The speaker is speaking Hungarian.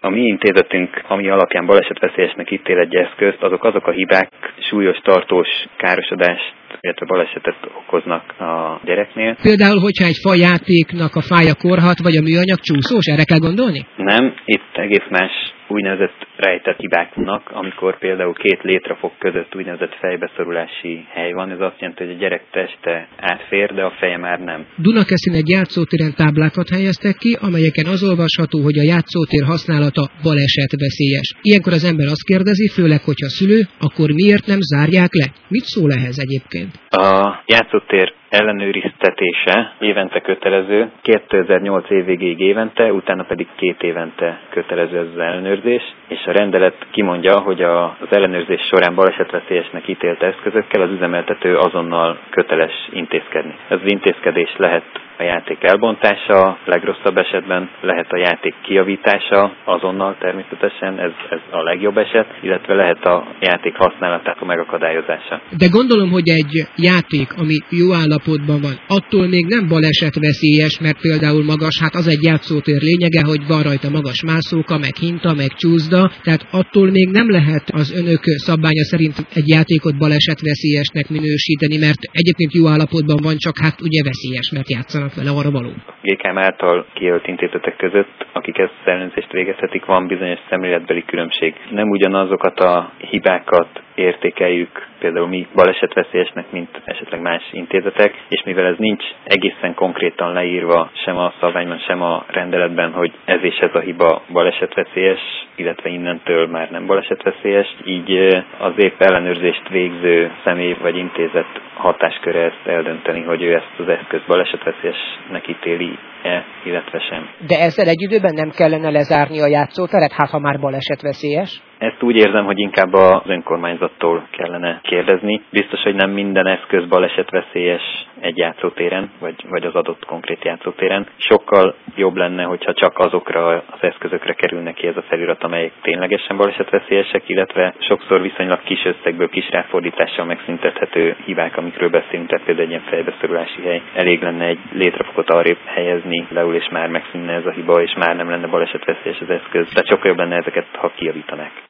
A mi intézetünk, ami alapján balesetveszélyesnek ítél egy eszközt, azok a hibák súlyos tartós károsodást, illetve balesetet okoznak a gyereknél. Például, hogyha egy fajátéknak a fája korhat, vagy a műanyag csúszós, erre kell gondolni? Nem, itt egész más úgynevezett rejtett hibák vannak, amikor például 2 létrafok között úgynevezett fejbeszorulási hely van. Ez azt jelenti, hogy a gyerek teste átfér, de a feje már nem. Dunakeszin egy játszótéren táblákat helyeztek ki, amelyeken az olvasható, hogy a játszótér használata balesetveszélyes. Ilyenkor az ember azt kérdezi, főleg, hogyha szülő, akkor miért nem zárják le? Mit szól ehhez egyébként? A játszótér ellenőriztetése évente kötelező, 2008 év végéig évente, utána pedig 2 évente kötelező ez az ellenőrzés, és a rendelet kimondja, hogy az ellenőrzés során balesetveszélyesnek ítélt eszközökkel az üzemeltető azonnal köteles intézkedni. Ez az intézkedés lehet a játék elbontása, legrosszabb esetben lehet a játék kijavítása, azonnal természetesen, ez a legjobb eset, illetve lehet a játék használatának a megakadályozása. De gondolom, hogy egy játék, ami jó állapotban van, attól még nem balesetveszélyes, mert például magas, hát az egy játszótér lényege, hogy van rajta magas mászóka, meg hinta, meg csúszda, tehát attól még nem lehet az önök szabványa szerint egy játékot balesetveszélyesnek minősíteni, mert egyébként jó állapotban van, csak hát ugye veszélyes, mert játszanak vele, arra való. GKM által kijelölt intézetek között, akik ezt az ellenőrzést végezhetik, van bizonyos szemléletbeli különbség. Nem ugyanazokat a hibákat értékeljük, például mi balesetveszélyesnek, mint esetleg más intézetek, és mivel ez nincs egészen konkrétan leírva sem a szabványban, sem a rendeletben, hogy ez és ez a hiba balesetveszélyes, illetve innentől már nem balesetveszélyes, így az épp ellenőrzést végző személy vagy intézet hatásköre ezt eldönteni, hogy ő ezt az eszköz balesetveszélyesnek ítéli-e, illetve sem. De ezzel egy időben nem kellene lezárni a játszóteret, hát ha már balesetveszélyes? Ezt úgy érzem, hogy inkább az önkormányzattól kellene kérdezni. Biztos, hogy nem minden eszköz balesetveszélyes egy játszótéren, vagy az adott konkrét játszótéren. Sokkal jobb lenne, hogyha csak azokra az eszközökre kerülne ki ez a felirat, amelyek ténylegesen balesetveszélyesek, illetve sokszor viszonylag kis összegből, kis ráfordítással megszüntethető hibák, amikről beszélünk, tehát például egy ilyen fejbeszorulási hely. Elég lenne egy létrafokot arrébb helyezni, leül, és már megszűnne ez a hiba, és már nem lenne balesetveszélyes az eszköz. Tehát sokkal jobb lenne ezeket, ha kijavítanák.